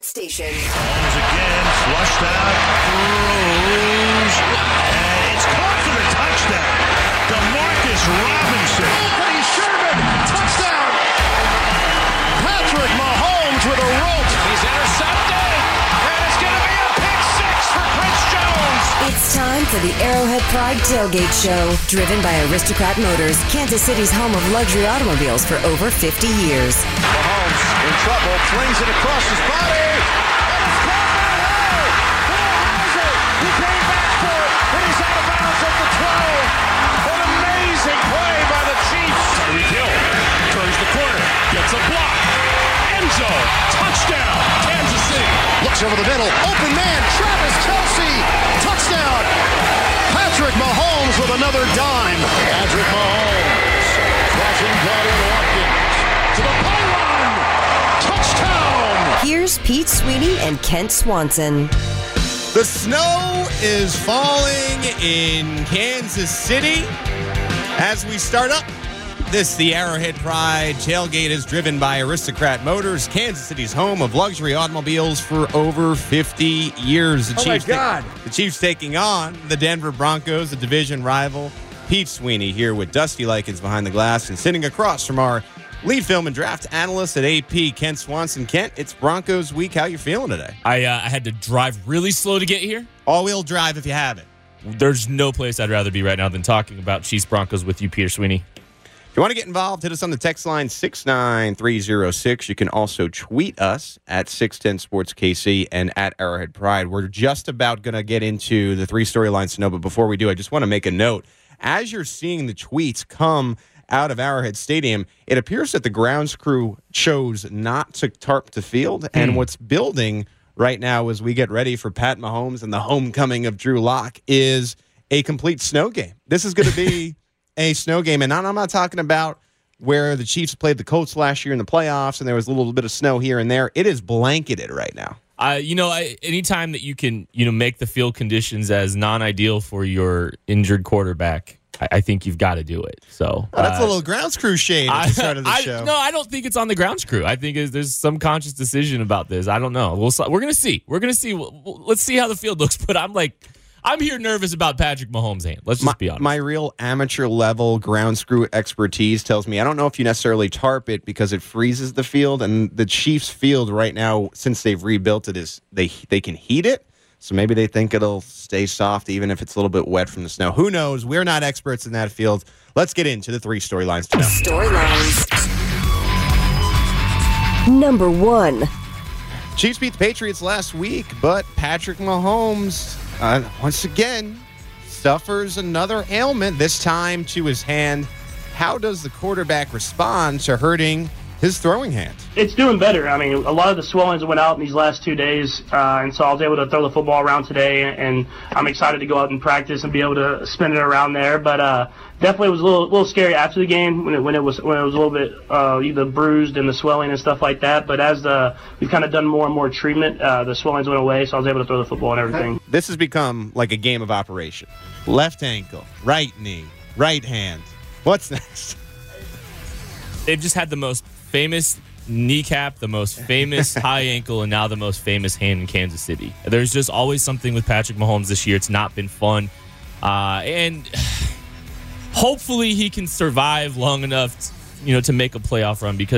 station. Mahomes again, flushed out, throws, and it's caught for the touchdown. Demarcus Robinson. Anthony Sherman, touchdown. Patrick Mahomes with a rope. He's intercepted, and it's going to be a pick six for Chris Jones. It's time for the Arrowhead Pride Tailgate Show, driven by Aristocrat Motors, Kansas City's home of luxury automobiles for over 50 years. Mahomes in trouble, flings it across his body. And it's caught by Lowe. Lowe has it. He came back for it, and he's out of bounds at the 12. An amazing play by the Chiefs. Tyreek Hill turns the corner, gets a block. Enzo, touchdown, Kansas City. Looks over the middle, open man, Travis Kelce, touchdown. Patrick Mahomes with another dime. Patrick Mahomes crossing Gordon Watkins to the pylon. Touchdown. Here's Pete Sweeney and Kent Swanson. The snow is falling in Kansas City as we start up. The Arrowhead Pride Tailgate is driven by Aristocrat Motors, Kansas City's home of luxury automobiles for over 50 years. The Chiefs taking on the Denver Broncos, a division rival. Pete Sweeney here with Dusty Likens behind the glass, and sitting across from our lead film and draft analyst at AP, Kent Swanson. Kent, it's Broncos week. How you feeling today? I had to drive really slow to get here. All-wheel drive if you have it. There's no place I'd rather be right now than talking about Chiefs Broncos with you, Peter Sweeney. If you want to get involved, hit us on the text line 69306. You can also tweet us at 610SportsKC and at Arrowhead Pride. We're just about going to get into the three storylines to know, but before we do, I just want to make a note. As you're seeing the tweets come out of Arrowhead Stadium, it appears that the grounds crew chose not to tarp the field, and what's building right now as we get ready for Pat Mahomes and the homecoming of Drew Lock is a complete snow game. This is going to be a snow game, and I'm not talking about where the Chiefs played the Colts last year in the playoffs and there was a little bit of snow here and there. It is blanketed right now. Anytime that you can, make the field conditions as non-ideal for your injured quarterback, I think you've got to do it. So that's a little grounds crew shade at the start of the show. No, I don't think it's on the grounds crew. I think there's some conscious decision about this. I don't know. We're going to see. Let's see how the field looks. But I'm here nervous about Patrick Mahomes' hand. Let's just be honest. My real amateur level ground screw expertise tells me I don't know if you necessarily tarp it because it freezes the field, and the Chiefs field right now, since they've rebuilt it, is they can heat it. So maybe they think it'll stay soft even if it's a little bit wet from the snow. Who knows? We're not experts in that field. Let's get into the three storylines to know. Storylines. Number 1. Chiefs beat the Patriots last week, but Patrick Mahomes once again suffers another ailment, this time to his hand. How does the quarterback respond to hurting his throwing hand? It's doing better. I mean, a lot of the swellings went out in these last 2 days, and so I was able to throw the football around today, and I'm excited to go out and practice and be able to spin it around there. But definitely was a little scary after the game when it was a little bit either bruised and the swelling and stuff like that. But as we've kind of done more and more treatment, the swellings went away, so I was able to throw the football and everything. This has become like a game of operation. Left ankle, right knee, right hand. What's next? They've just had the most famous kneecap, the most famous high ankle, and now the most famous hand in Kansas City. There's just always something with Patrick Mahomes this year. It's not been fun. And hopefully he can survive long enough to make a playoff run, because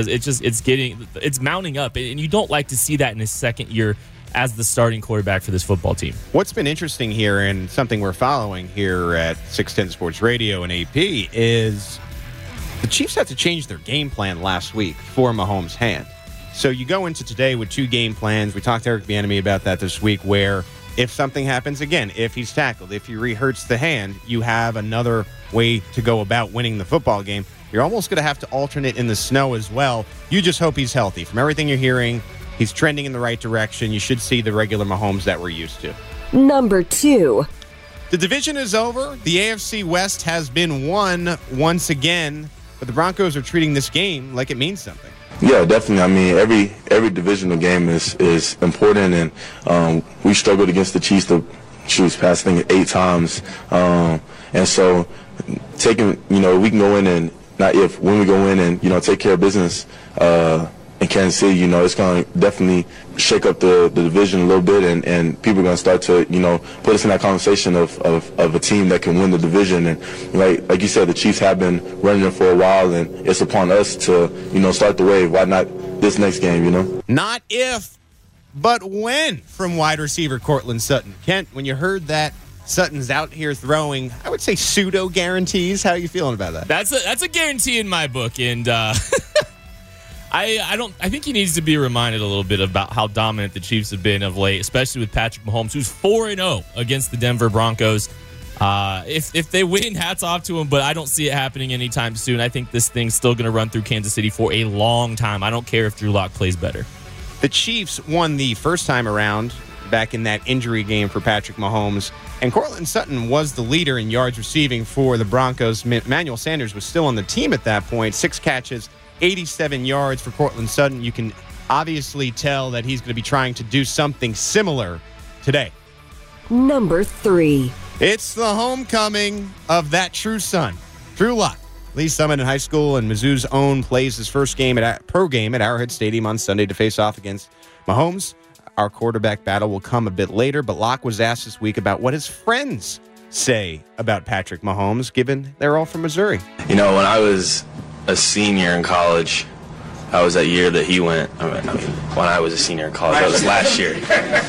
it's mounting up, and you don't like to see that in his second year as the starting quarterback for this football team. What's been interesting here, and something we're following here at 610 Sports Radio and AP, is the Chiefs had to change their game plan last week for Mahomes' hand. So you go into today with two game plans. We talked to Eric Bieniemy about that this week, where if something happens again, if he's tackled, if he re-hurts the hand, you have another way to go about winning the football game. You're almost going to have to alternate in the snow as well. You just hope he's healthy. From everything you're hearing, he's trending in the right direction. You should see the regular Mahomes that we're used to. Number 2. The division is over. The AFC West has been won once again, but the Broncos are treating this game like it means something. Yeah, definitely. I mean, every divisional game is important, and we struggled against the Chiefs past, I think, 8 times. And so we can go in and when we go in and, take care of business, Kansas City, it's going to definitely shake up the division a little bit, and people are going to start to, put us in that conversation of a team that can win the division. And like you said, the Chiefs have been running it for a while, and it's upon us to, start the wave. Why not this next game, Not if, but when, from wide receiver Courtland Sutton. Kent, when you heard that Sutton's out here throwing, I would say pseudo guarantees. How are you feeling about that? That's a guarantee in my book, and I think he needs to be reminded a little bit about how dominant the Chiefs have been of late, especially with Patrick Mahomes, who's 4-0 against the Denver Broncos. If they win, hats off to him, but I don't see it happening anytime soon. I think this thing's still going to run through Kansas City for a long time. I don't care if Drew Lock plays better. The Chiefs won the first time around back in that injury game for Patrick Mahomes, and Courtland Sutton was the leader in yards receiving for the Broncos. Emmanuel Sanders was still on the team at that point. 6 catches, 87 yards for Courtland Sutton. You can obviously tell that he's going to be trying to do something similar today. Number 3. It's the homecoming of that true son, Drew Lock. Lee Summit in high school, and Mizzou's own plays his first pro game at Arrowhead Stadium on Sunday to face off against Mahomes. Our quarterback battle will come a bit later, but Lock was asked this week about what his friends say about Patrick Mahomes, given they're all from Missouri. When I was a senior in college, that was that year that he went. When I was a senior in college, that was last year.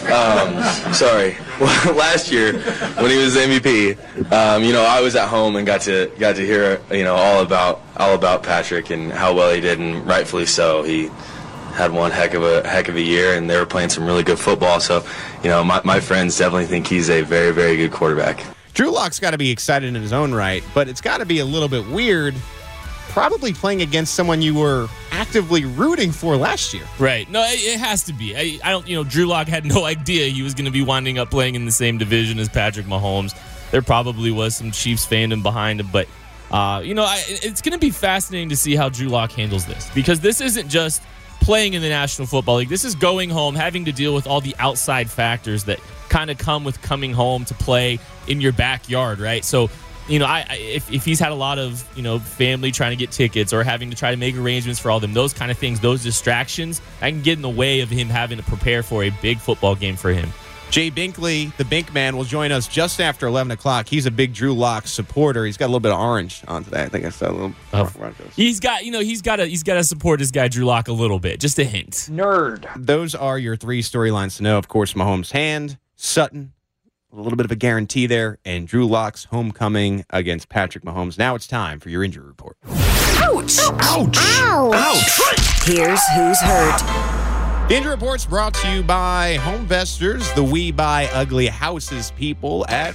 Last year when he was MVP, I was at home and got to hear all about Patrick and how well he did, and rightfully so. He had one heck of a year, and they were playing some really good football. So, my friends definitely think he's a very, very good quarterback. Drew Lock's got to be excited in his own right, but it's got to be a little bit weird probably playing against someone you were actively rooting for last year. Right. No, it has to be. I don't, Drew Lock had no idea he was going to be winding up playing in the same division as Patrick Mahomes. There probably was some Chiefs fandom behind him, but, it's going to be fascinating to see how Drew Lock handles this, because this isn't just playing in the National Football League. This is going home, having to deal with all the outside factors that kind of come with coming home to play in your backyard, right? So, if he's had a lot of, family trying to get tickets or having to try to make arrangements for all them, those kind of things, those distractions, I can get in the way of him having to prepare for a big football game for him. Jay Binkley, the Bink Man, will join us just after 11 o'clock. He's a big Drew Lock supporter. He's got a little bit of orange on today. I think I saw a little. He's got to support his guy Drew Lock a little bit, just a hint. Nerd. Those are your 3 storylines to know. Of course, Mahomes' hand, Sutton, a little bit of a guarantee there, and Drew Lock's homecoming against Patrick Mahomes. Now it's time for your injury report. Ouch! Ouch! Ouch! Ouch! Here's who's hurt. The injury report's brought to you by Homevestors, the We Buy Ugly Houses people at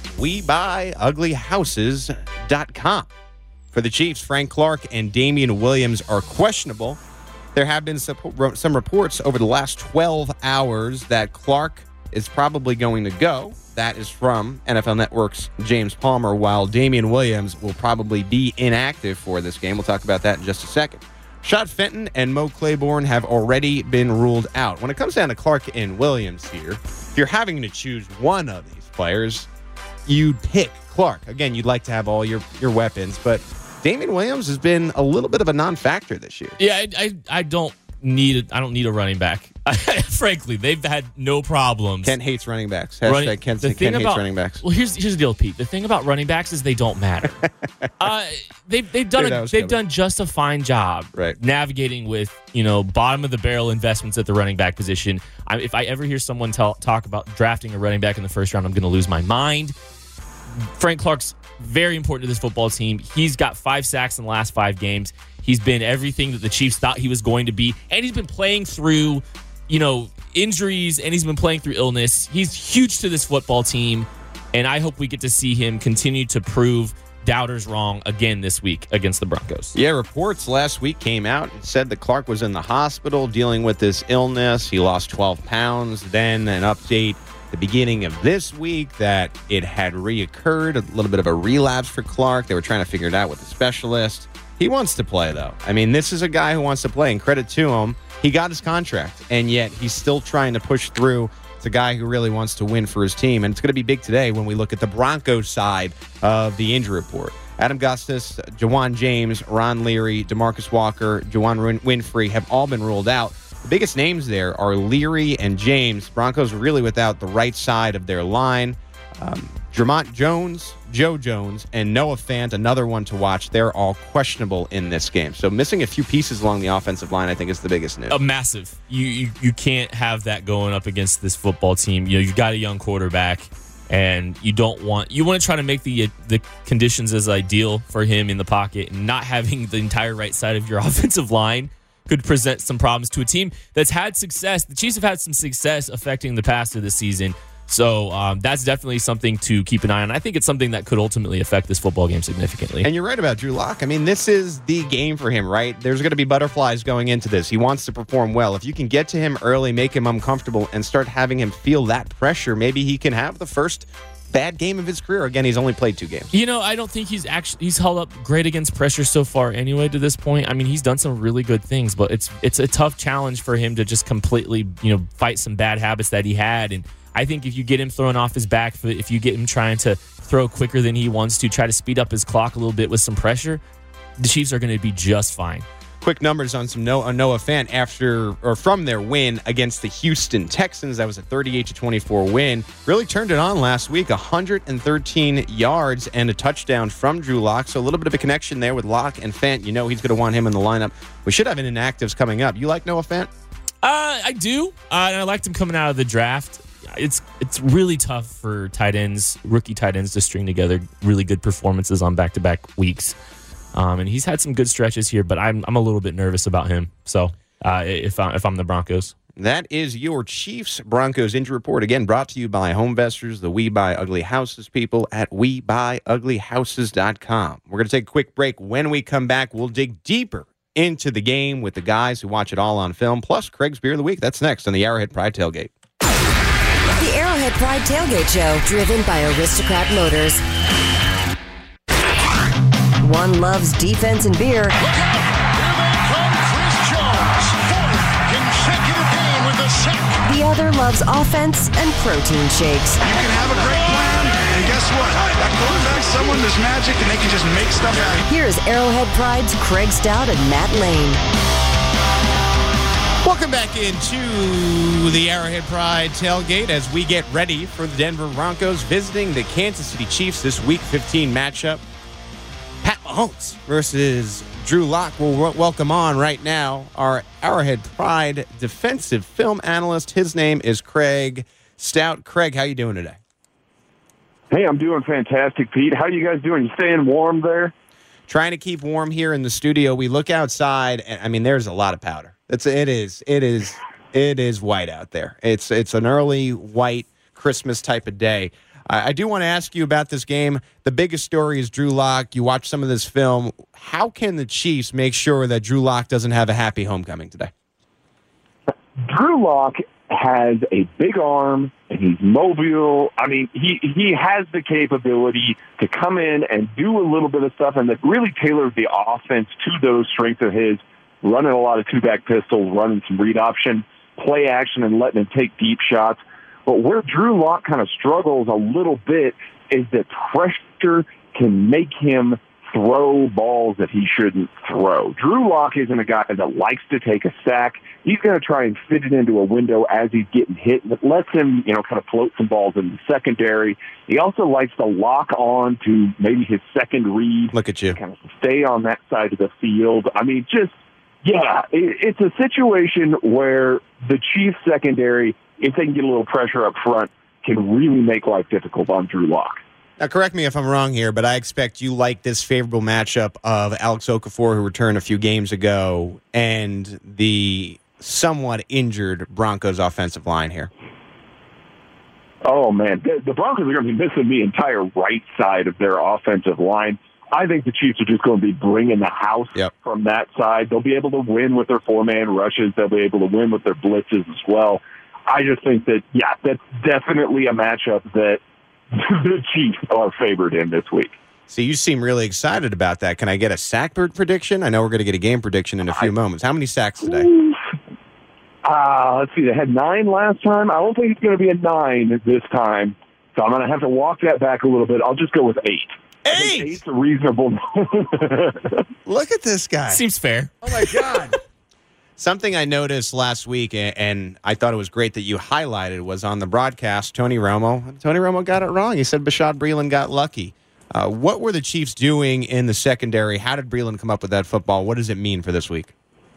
WeBuyUglyHouses.com. For the Chiefs, Frank Clark and Damian Williams are questionable. There have been some reports over the last 12 hours that Clark is probably going to go. That is from NFL Network's James Palmer, while Damian Williams will probably be inactive for this game. We'll talk about that in just a second. Shad Fenton and Mo Claiborne have already been ruled out. When it comes down to Clark and Williams here, if you're having to choose one of these players, you'd pick Clark. Again, you'd like to have all your weapons, but Damian Williams has been a little bit of a non-factor this year. Yeah, I don't need a running back. Frankly, they've had no problems. Kent hates running backs. Hashtag Kent hates running backs. Well, here's the deal, Pete. The thing about running backs is they don't matter. They've done just a fine job navigating with bottom of the barrel investments at the running back position. If I ever hear someone talk about drafting a running back in the first round, I'm going to lose my mind. Frank Clark's very important to this football team. He's got 5 sacks in the last 5 games. He's been everything that the Chiefs thought he was going to be, and he's been playing through injuries, and he's been playing through illness. He's huge to this football team, and I hope we get to see him continue to prove doubters wrong again this week against the Broncos. Yeah, reports last week came out and said that Clark was in the hospital dealing with this illness. He lost 12 pounds. Then an update the beginning of this week that it had reoccurred, a little bit of a relapse for Clark. They were trying to figure it out with a specialist. He wants to play, though. I mean, this is a guy who wants to play, and credit to him. He got his contract, and yet he's still trying to push through. It's a guy who really wants to win for his team, and it's going to be big today when we look at the Broncos side of the injury report. Adam Gustis, Jawan James, Ron Leary, DeMarcus Walker, Juwan Winfrey have all been ruled out. The biggest names there are Leary and James. Broncos really without the right side of their line. Jermont Jones, Joe Jones, and Noah Fant, another one to watch. They're all questionable in this game. So missing a few pieces along the offensive line, I think, is the biggest news. Massive. You can't have that going up against this football team. You've got a young quarterback, and you want to try to make the conditions as ideal for him in the pocket, and not having the entire right side of your offensive line could present some problems to a team that's had success. The Chiefs have had some success affecting the pass of the season. So that's definitely something to keep an eye on. I think it's something that could ultimately affect this football game significantly. And you're right about Drew Lock. I mean, this is the game for him, right? There's going to be butterflies going into this. He wants to perform well. If you can get to him early, make him uncomfortable, and start having him feel that pressure, maybe he can have the first bad game of his career. Again, he's only played 2 games. I don't think he's held up great against pressure so far anyway to this point. I mean, he's done some really good things, but it's a tough challenge for him to just completely, fight some bad habits that he had. And I think if you get him throwing off his back foot, if you get him trying to throw quicker than he wants to, try to speed up his clock a little bit with some pressure, the Chiefs are going to be just fine. Quick numbers on some Noah Fant from their win against the Houston Texans. That was a 38-24 win. Really turned it on last week. 113 yards and a touchdown from Drew Lock. So a little bit of a connection there with Lock and Fant. He's going to want him in the lineup. We should have an inactives coming up. You like Noah Fant? I do. And I liked him coming out of the draft. It's really tough for rookie tight ends to string together really good performances on back-to-back weeks. And he's had some good stretches here, but I'm a little bit nervous about him. So if I'm the Broncos. That is your Chiefs Broncos injury report. Again, brought to you by Homevestors, the We Buy Ugly Houses people at WeBuyUglyHouses.com. We're going to take a quick break. When we come back, we'll dig deeper into the game with the guys who watch it all on film, plus Craig's Beer of the Week. That's next on the Arrowhead Pride Tailgate. The Arrowhead Pride Tailgate Show, driven by Aristocrat Motors. One loves defense and beer. Look out! Here they come, Chris Jones. 4th consecutive game with a sack. The other loves offense and protein shakes. You can have a great plan, and guess what? That quarterback's someone that's magic, and they can just make stuff happen. Here's Arrowhead Pride's Craig Stout and Matt Lane. Welcome back into the Arrowhead Pride Tailgate as we get ready for the Denver Broncos visiting the Kansas City Chiefs this Week 15 matchup. Pat Mahomes versus Drew Lock. We'll welcome on right now our Arrowhead Pride defensive film analyst. His name is Craig Stout. Craig, how you doing today? Hey, I'm doing fantastic, Pete. How are you guys doing? You staying warm there? Trying to keep warm here in the studio. We look outside, and I mean, there's a lot of powder. It is white out there. It's an early white Christmas type of day. I do want to ask you about this game. The biggest story is Drew Lock. You watch some of this film. How can the Chiefs make sure that Drew Lock doesn't have a happy homecoming today? Drew Lock has a big arm, and he's mobile. I mean, he has the capability to come in and do a little bit of stuff and that really tailor the offense to those strengths of his, running a lot of two-back pistols, running some read option, play action, and letting him take deep shots. But where Drew Lock kind of struggles a little bit is that pressure can make him throw balls that he shouldn't throw. Drew Lock isn't a guy that likes to take a sack. He's going to try and fit it into a window as he's getting hit, and it lets him, kind of float some balls in the secondary. He also likes to lock on to maybe his second read. Look at you. Kind of stay on that side of the field. I mean, it's a situation where the Chiefs secondary, if they can get a little pressure up front, can really make life difficult on Drew Lock. Now, correct me if I'm wrong here, but I expect you like this favorable matchup of Alex Okafor, who returned a few games ago, and the somewhat injured Broncos offensive line here. Oh, man. The Broncos are going to be missing the entire right side of their offensive line. I think the Chiefs are just going to be bringing the house from that side. They'll be able to win with their four-man rushes. They'll be able to win with their blitzes as well. I just think that, that's definitely a matchup that the Chiefs are favored in this week. So you seem really excited about that. Can I get a sack prediction? I know we're going to get a game prediction in a few moments. How many sacks today? Let's see. They had 9 last time. I don't think it's going to be a 9 this time. So I'm going to have to walk that back a little bit. I'll just go with 8. 8? 8's a reasonable. Look at this guy. Seems fair. Oh, my God. Something I noticed last week, and I thought it was great that you highlighted, was on the broadcast, Tony Romo. Tony Romo got it wrong. He said Bashaud Breeland got lucky. What were the Chiefs doing in the secondary? How did Breeland come up with that football? What does it mean for this week?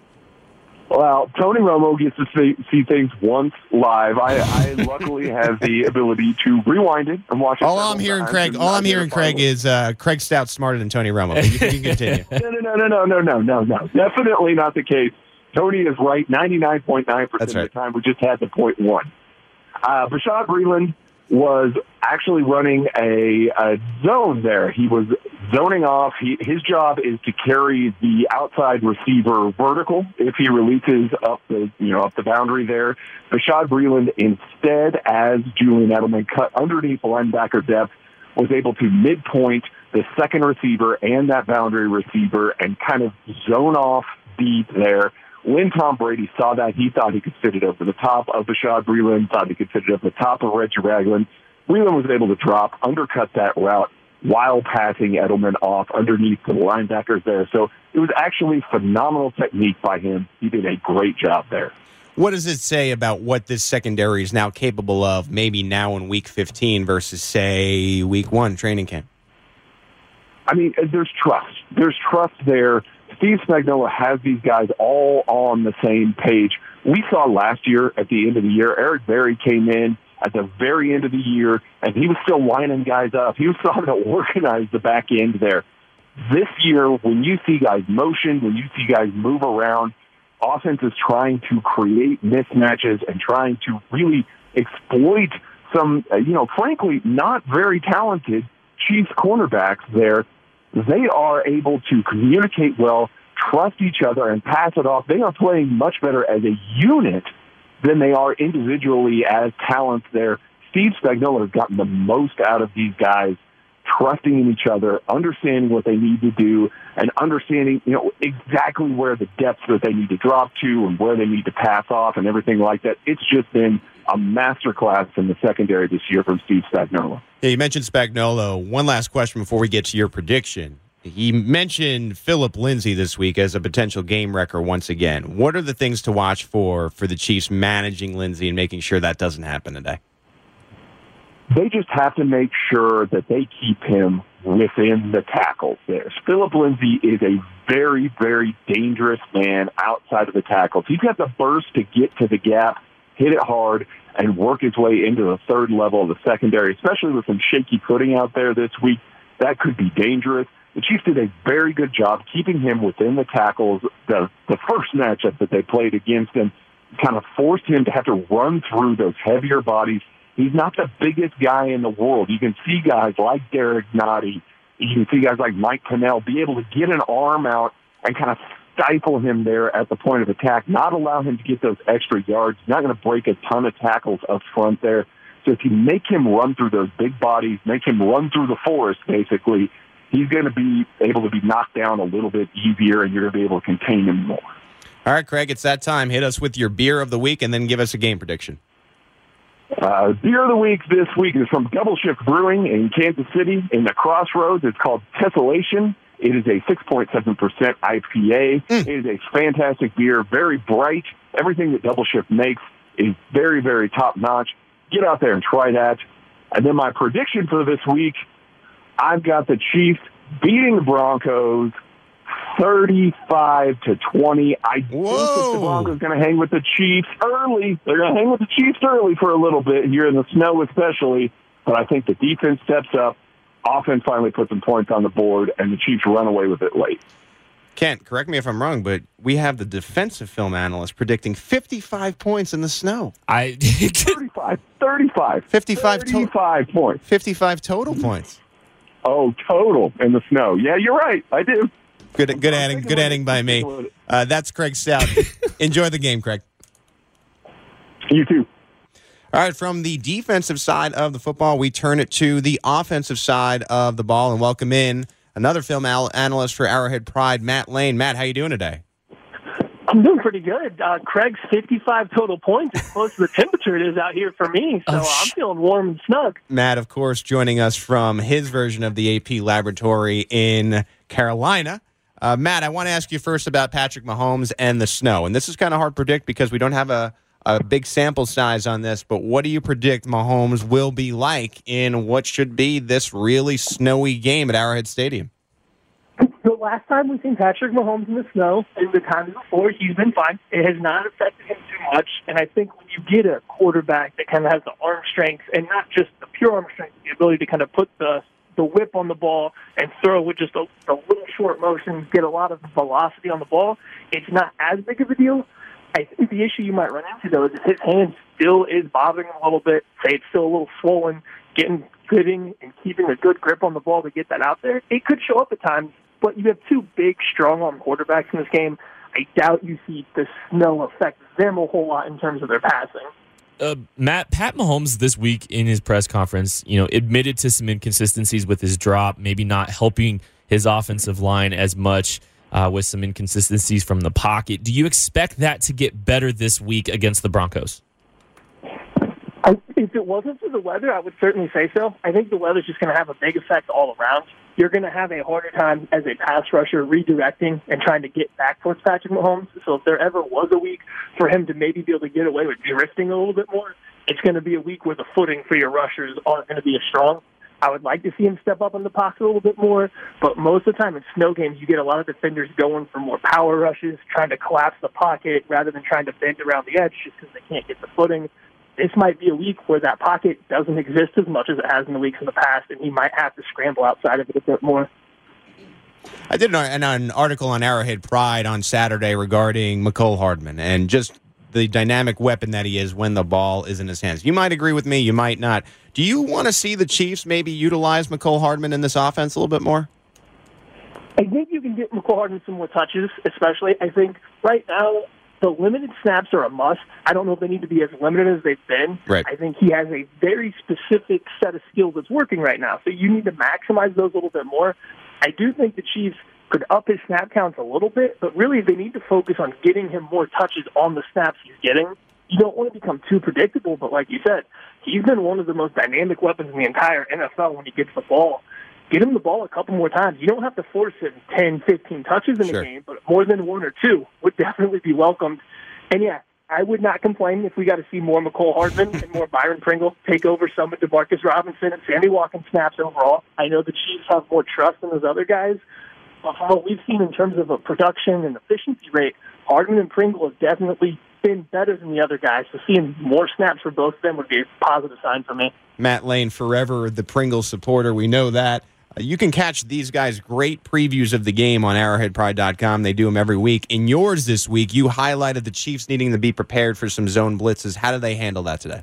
Well, Tony Romo gets to see things once live. I luckily have the ability to rewind it and watch it. All I'm hearing, Craig, is Craig Stout's smarter than Tony Romo. But you can continue. No. Definitely not the case. Tony is right 99.9% of the time. We just had the 0.1. Bashaud Breeland was actually running a zone there. He was zoning off. His job is to carry the outside receiver vertical if he releases up the boundary there. Bashaud Breeland, instead, as Julian Edelman cut underneath linebacker depth, was able to midpoint the second receiver and that boundary receiver and kind of zone off deep there. When Tom Brady saw that, he thought he could fit it over the top of Bashaud Breeland, thought he could fit it over the top of Reggie Ragland. Breeland was able to drop, undercut that route while passing Edelman off underneath the linebackers there. So it was actually phenomenal technique by him. He did a great job there. What does it say about what this secondary is now capable of, maybe now in Week 15 versus, say, Week 1 training camp? I mean, there's trust. There's trust there. Steve Spagnuolo has these guys all on the same page. We saw last year at the end of the year, Eric Berry came in at the very end of the year, and he was still lining guys up. He was starting to organize the back end there. This year, when you see guys motion, when you see guys move around, offense is trying to create mismatches and trying to really exploit some, frankly, not very talented Chiefs cornerbacks there. They are able to communicate well, trust each other, and pass it off. They are playing much better as a unit than they are individually as talents there. Steve Spagnuolo has gotten the most out of these guys, trusting in each other, understanding what they need to do, and understanding, exactly where the depths that they need to drop to and where they need to pass off and everything like that. It's just been a masterclass in the secondary this year from Steve Spagnuolo. Yeah, you mentioned Spagnuolo. One last question before we get to your prediction. He mentioned Phillip Lindsay this week as a potential game wrecker once again. What are the things to watch for the Chiefs managing Lindsay and making sure that doesn't happen today? They just have to make sure that they keep him within the tackles there. Phillip Lindsay is a very, very dangerous man outside of the tackles. He's got the burst to get to the gap, hit it hard, and work his way into the third level of the secondary, especially with some shaky footing out there this week. That could be dangerous. The Chiefs did a very good job keeping him within the tackles. The first matchup that they played against him kind of forced him to have to run through those heavier bodies. He's not the biggest guy in the world. You can see guys like Derek Nottie, you can see guys like Mike Pennell be able to get an arm out and kind of stifle him there at the point of attack, not allow him to get those extra yards. He's not going to break a ton of tackles up front there. So if you make him run through those big bodies, make him run through the forest, basically, he's going to be able to be knocked down a little bit easier, and you're going to be able to contain him more. All right, Craig, it's that time. Hit us with your beer of the week and then give us a game prediction. Beer of the week this week is from Double Shift Brewing in Kansas City in the Crossroads. It's called Tessellation. It is a 6.7% IPA. It is a fantastic beer, very bright. Everything that Double Shift makes is very, very top-notch. Get out there and try that. And then my prediction for this week, I've got the Chiefs beating the Broncos 35-20. I think that the Broncos are going to hang with the Chiefs early. They're going to hang with the Chiefs early for a little bit here in the snow especially. But I think the defense steps up. Offense finally puts some points on the board, and the Chiefs run away with it late. Kent, correct me if I'm wrong, but we have the defensive film analyst predicting 55 points in the snow. 35. 55 points. 55 total points. Oh, total in the snow. Yeah, you're right. I do. Good adding by me. That's Craig Stout. Enjoy the game, Craig. You too. All right, from the defensive side of the football, we turn it to the offensive side of the ball and welcome in another film analyst for Arrowhead Pride, Matt Lane. Matt, how you doing today? I'm doing pretty good. Craig's 55 total points is close to the temperature it is out here for me, so I'm feeling warm and snug. Matt, of course, joining us from his version of the AP Laboratory in Carolina. Matt, I want to ask you first about Patrick Mahomes and the snow. And this is kind of hard to predict because we don't have a big sample size on this, but what do you predict Mahomes will be like in what should be this really snowy game at Arrowhead Stadium? The last time we've seen Patrick Mahomes in the snow and the times before, he's been fine. It has not affected him too much. And I think when you get a quarterback that kind of has the arm strength, and not just the pure arm strength, the ability to kind of put the whip on the ball and throw with just a little short motion, get a lot of velocity on the ball, it's not as big of a deal. I think the issue you might run into, though, is that his hand still is bothering him a little bit. Say it's still a little swollen, fitting and keeping a good grip on the ball to get that out there. It could show up at times, but you have two big, strong-arm quarterbacks in this game. I doubt you see the snow affect them a whole lot in terms of their passing. Matt, Pat Mahomes this week in his press conference, admitted to some inconsistencies with his drop, maybe not helping his offensive line as much with some inconsistencies from the pocket. Do you expect that to get better this week against the Broncos? If it wasn't for the weather, I would certainly say so. I think the weather's just going to have a big effect all around. You're going to have a harder time as a pass rusher redirecting and trying to get back towards Patrick Mahomes. So if there ever was a week for him to maybe be able to get away with drifting a little bit more, it's going to be a week where the footing for your rushers aren't going to be as strong. I would like to see him step up in the pocket a little bit more, but most of the time in snow games, you get a lot of defenders going for more power rushes, trying to collapse the pocket rather than trying to bend around the edge just because they can't get the footing. This might be a week where that pocket doesn't exist as much as it has in the weeks in the past, and he might have to scramble outside of it a bit more. I did an article on Arrowhead Pride on Saturday regarding Mecole Hardman and just the dynamic weapon that he is when the ball is in his hands. You might agree with me, you might not. Do you want to see the Chiefs maybe utilize Mecole Hardman in this offense a little bit more? I think you can get Mecole Hardman some more touches, especially. I think right now the limited snaps are a must. I don't know if they need to be as limited as they've been. Right. I think he has a very specific set of skills that's working right now, so you need to maximize those a little bit more. I do think the Chiefs could up his snap counts a little bit, but really they need to focus on getting him more touches on the snaps he's getting. You don't want to become too predictable, but like you said, he's been one of the most dynamic weapons in the entire NFL when he gets the ball. Get him the ball a couple more times. You don't have to force it 10, 15 touches in a game, but more than one or two would definitely be welcomed. And yeah, I would not complain if we got to see more Mecole Hardman and more Byron Pringle take over some of DeMarcus Robinson and Sammy Watkins snaps overall. I know the Chiefs have more trust in those other guys, but from what we've seen in terms of a production and efficiency rate, Hardman and Pringle have definitely been better than the other guys. So seeing more snaps for both of them would be a positive sign for me. Matt Lane, forever the Pringle supporter. We know that. You can catch these guys' great previews of the game on arrowheadpride.com. They do them every week. In yours this week, you highlighted the Chiefs needing to be prepared for some zone blitzes. How do they handle that today?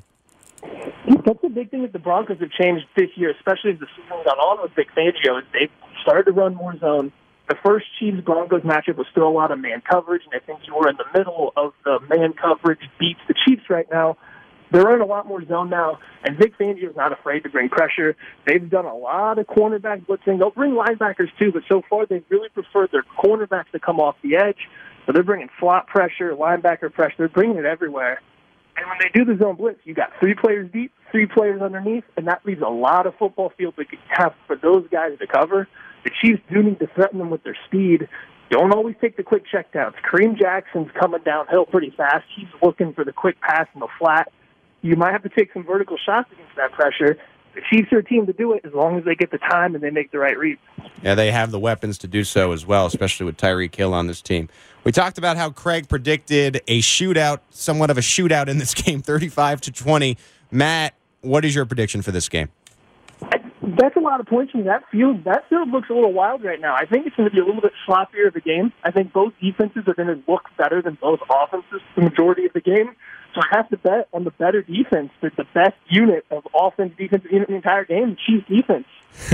That's a big thing that the Broncos have changed this year, especially as the season got on with Vic Fangio. They've started to run more zone. The first Chiefs-Broncos matchup was still a lot of man coverage, and I think you were in the middle of the man coverage beats the Chiefs right now. They're running a lot more zone now, and Vic Fangio is not afraid to bring pressure. They've done a lot of cornerback blitzing. They'll bring linebackers too, but so far they've really preferred their cornerbacks to come off the edge. So they're bringing slot pressure, linebacker pressure. They're bringing it everywhere. And when they do the zone blitz, you got 3 players deep, 3 players underneath, and that leaves a lot of football field to have for those guys to cover. The Chiefs do need to threaten them with their speed. Don't always take the quick checkdowns. Kareem Jackson's coming downhill pretty fast. He's looking for the quick pass in the flat. You might have to take some vertical shots against that pressure. The Chiefs are a team to do it as long as they get the time and they make the right reads. Yeah, they have the weapons to do so as well, especially with Tyreek Hill on this team. We talked about how Craig predicted a shootout, somewhat of a shootout in this game, 35-20. Matt, what is your prediction for this game? That's a lot of points from that field. That field looks a little wild right now. I think it's going to be a little bit sloppier of a game. I think both defenses are going to look better than both offenses the majority of the game. So I have to bet on the better defense, that the best unit of offense, defensive unit in the entire game, the Chiefs defense.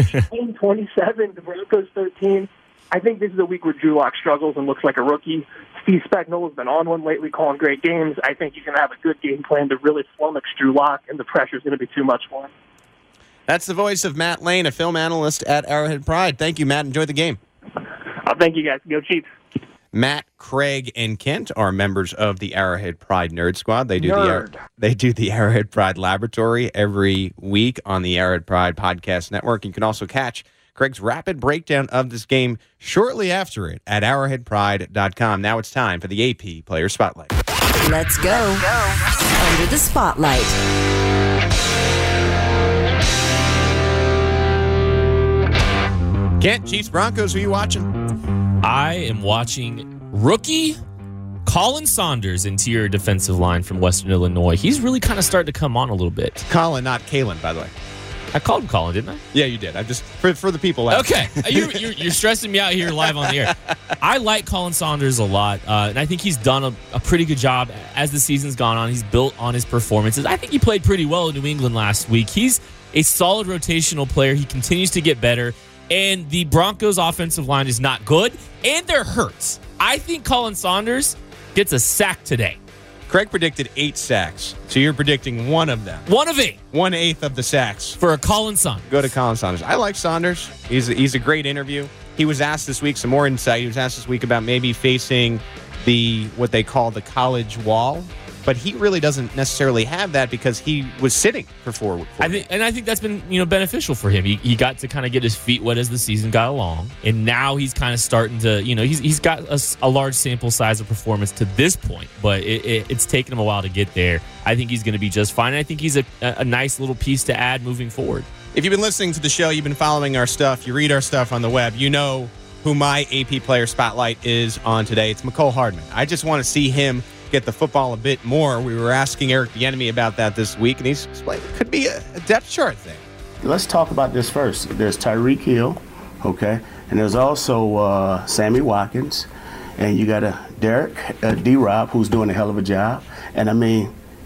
27, the Broncos 13. I think this is a week where Drew Lock struggles and looks like a rookie. Steve Spagnuolo's been on one lately, calling great games. I think he's going to have a good game plan to really flummox Drew Lock, and the pressure is going to be too much for him. That's the voice of Matt Lane, a film analyst at Arrowhead Pride. Thank you, Matt. Enjoy the game. Thank you, guys. Go Chiefs. Matt, Craig, and Kent are members of the Arrowhead Pride Nerd Squad. They do the Arrowhead Pride Laboratory every week on the Arrowhead Pride Podcast Network. You can also catch Craig's rapid breakdown of this game shortly after it at arrowheadpride.com. Now it's time for the AP Player Spotlight. Let's go. Under the Spotlight. Kent, Chiefs Broncos, who are you watching? I am watching rookie Colin Saunders, interior defensive line from Western Illinois. He's really kind of starting to come on a little bit. Colin, not Kalen, by the way. I called him Colin, didn't I? Yeah, you did. I just for the people out. Okay, you're stressing me out here live on the air. I like Colin Saunders a lot, and I think he's done a pretty good job as the season's gone on. He's built on his performances. I think he played pretty well in New England last week. He's a solid rotational player. He continues to get better, and the Broncos' offensive line is not good, and they're hurt. I think Colin Saunders gets a sack today. Craig predicted 8 sacks, so you're predicting one of them. 1 of 8. 1/8 of the sacks. For a Colin Saunders. Go to Colin Saunders. I like Saunders. He's a great interview. He was asked this week, some more insight. He was asked this week about maybe facing what they call the college wall. But he really doesn't necessarily have that because he was sitting for 4 weeks. I think that's been beneficial for him. He got to kind of get his feet wet as the season got along, and now he's kind of starting to he's got a large sample size of performance to this point, but it's taken him a while to get there. I think he's going to be just fine. I think he's a nice little piece to add moving forward. If you've been listening to the show, you've been following our stuff, you read our stuff on the web, you know who my AP Player Spotlight is on today. It's Mecole Hardman. I just want to see him get the football a bit more. We were asking Eric Bieniemy about that this week, and he's explained it could be a depth chart thing. Let's talk about this first. There's Tyreek Hill, okay, and there's also Sammy Watkins, and you got a Derek D-Rob who's doing a hell of a job. And I mean,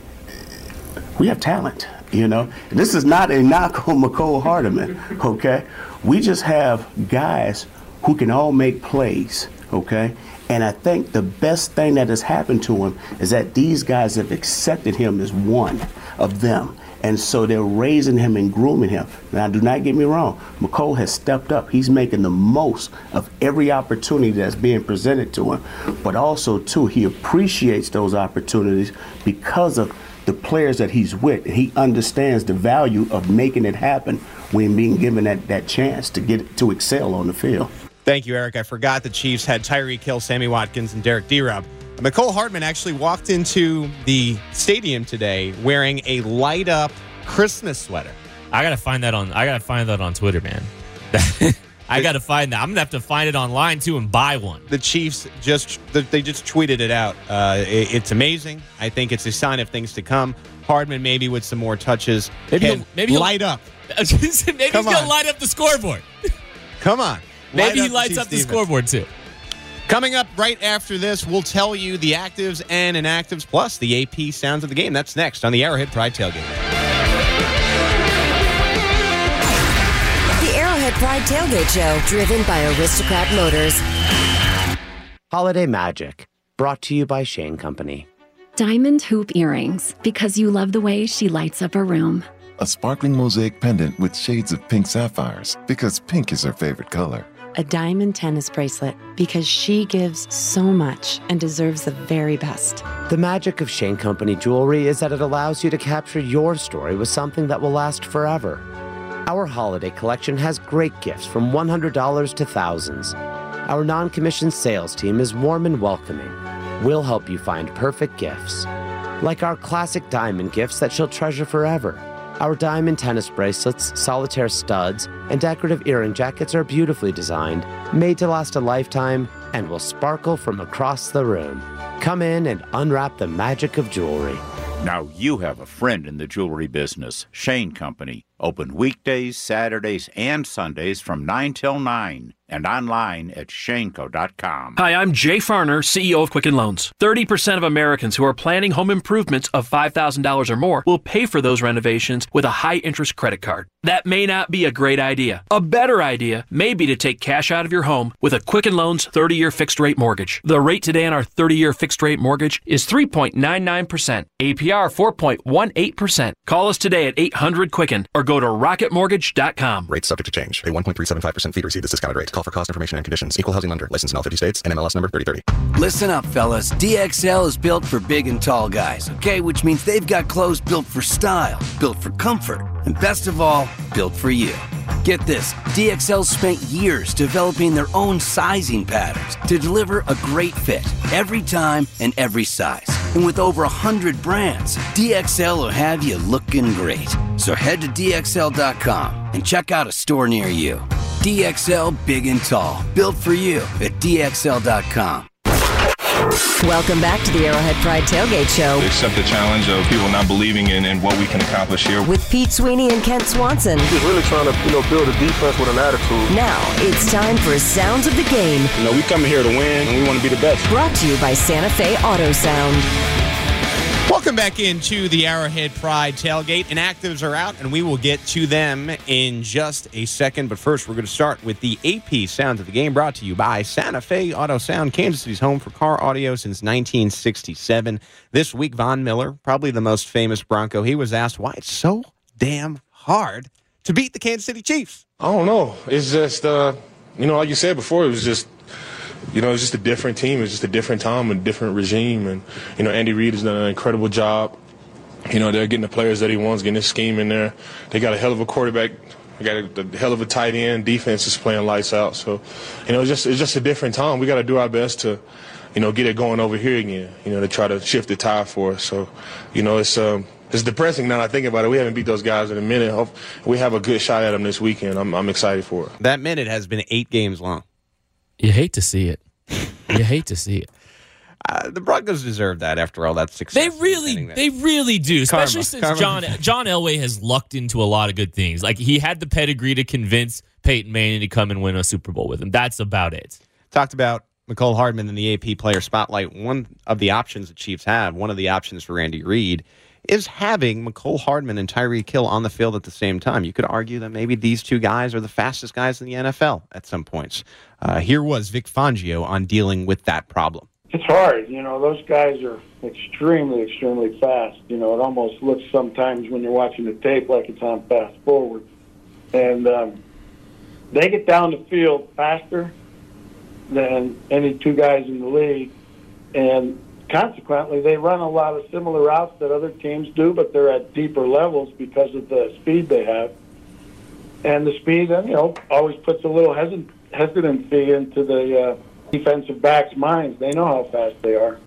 we have talent, This is not a knock on Mecole Hardman, okay? We just have guys who can all make plays, okay? And I think the best thing that has happened to him is that these guys have accepted him as one of them. And so they're raising him and grooming him. Now, do not get me wrong. Mecole has stepped up. He's making the most of every opportunity that's being presented to him. But also, too, he appreciates those opportunities because of the players that he's with. He understands the value of making it happen when being given that chance to excel on the field. Thank you, Eric. I forgot the Chiefs had Tyreek Hill, Sammy Watkins, and Derek D-Rob. Mecole Hardman actually walked into the stadium today wearing a light-up Christmas sweater. I gotta find that on Twitter, man. I gotta find that. I'm gonna have to find it online too and buy one. The Chiefs just tweeted it out. It's amazing. I think it's a sign of things to come. Hardman maybe with some more touches. Maybe he'll light up. Maybe he's gonna light up the scoreboard. Come on. Maybe he lights up the scoreboard, too. Coming up right after this, we'll tell you the actives and inactives, plus the AP sounds of the game. That's next on the Arrowhead Pride Tailgate. The Arrowhead Pride Tailgate Show, driven by Aristocrat Motors. Holiday Magic, brought to you by Shane Company. Diamond hoop earrings, because you love the way she lights up her room. A sparkling mosaic pendant with shades of pink sapphires, because pink is her favorite color. A diamond tennis bracelet, because she gives so much and deserves the very best. The magic of Shane Company jewelry is that it allows you to capture your story with something that will last forever. Our holiday collection has great gifts from $100 to thousands. Our non-commissioned sales team is warm and welcoming. We'll help you find perfect gifts, like our classic diamond gifts that she'll treasure forever. Our diamond tennis bracelets, solitaire studs, and decorative earring jackets are beautifully designed, made to last a lifetime, and will sparkle from across the room. Come in and unwrap the magic of jewelry. Now you have a friend in the jewelry business, Shane Company. Open weekdays, Saturdays, and Sundays from 9 till 9. And online at shaneco.com. Hi, I'm Jay Farner, CEO of Quicken Loans. 30% of Americans who are planning home improvements of $5,000 or more will pay for those renovations with a high-interest credit card. That may not be a great idea. A better idea may be to take cash out of your home with a Quicken Loans 30-year fixed-rate mortgage. The rate today on our 30-year fixed-rate mortgage is 3.99%. APR 4.18%. Call us today at 800-QUICKEN or go to rocketmortgage.com. Rates subject to change. A 1.375% fee to receive this discounted rate. Call for cost information and conditions. Equal housing lender. Licensed in all 50 states. NMLS number 3030. Listen up, fellas. DXL is built for big and tall guys, okay? Which means they've got clothes built for style, built for comfort, and best of all, built for you. Get this, DXL spent years developing their own sizing patterns to deliver a great fit every time and every size. And with over 100 brands, DXL will have you looking great. So head to DXL.com and check out a store near you. DXL Big and Tall, built for you at DXL.com. Welcome back to the Arrowhead Pride Tailgate Show. Accept the challenge of people not believing in what we can accomplish here. With Pete Sweeney and Kent Swanson. He's really trying to, build a defense with an attitude. Now it's time for Sounds of the Game. We come here to win, and we want to be the best. Brought to you by Santa Fe Auto Sound. Welcome back into the Arrowhead Pride Tailgate. Inactives are out, and we will get to them in just a second. But first, we're going to start with the AP Sounds of the Game, brought to you by Santa Fe Auto Sound, Kansas City's home for car audio since 1967. This week, Von Miller, probably the most famous Bronco, he was asked why it's so damn hard to beat the Kansas City Chiefs. I don't know. It's just, like you said before, it was just, it's just a different team. It's just a different time, a different regime. And, Andy Reid has done an incredible job. They're getting the players that he wants, getting his scheme in there. They got a hell of a quarterback. They got a hell of a tight end. Defense is playing lights out. So, it's just a different time. We got to do our best to, get it going over here again, to try to shift the tide for us. So, it's depressing now that I think about it. We haven't beat those guys in a minute. We have a good shot at them this weekend. I'm excited for it. That minute has been 8 games long. You hate to see it. You hate to see it. The Broncos deserve that after all that success. They really do. Especially since John Elway has lucked into a lot of good things. Like, he had the pedigree to convince Peyton Manning to come and win a Super Bowl with him. That's about it. Talked about Mecole Hardman in the AP Player Spotlight. One of the options the Chiefs have, one of the options for Andy Reid, is having Mecole Hardman and Tyreek Hill on the field at the same time. You could argue that maybe these two guys are the fastest guys in the NFL at some points. Here was Vic Fangio on dealing with that problem. It's hard. Those guys are extremely, extremely fast. It almost looks sometimes when you're watching the tape like it's on fast forward. And they get down the field faster than any two guys in the league. And consequently, they run a lot of similar routes that other teams do, but they're at deeper levels because of the speed they have. And the speed, always puts a little hesitancy into the defensive backs' minds. They know how fast they are.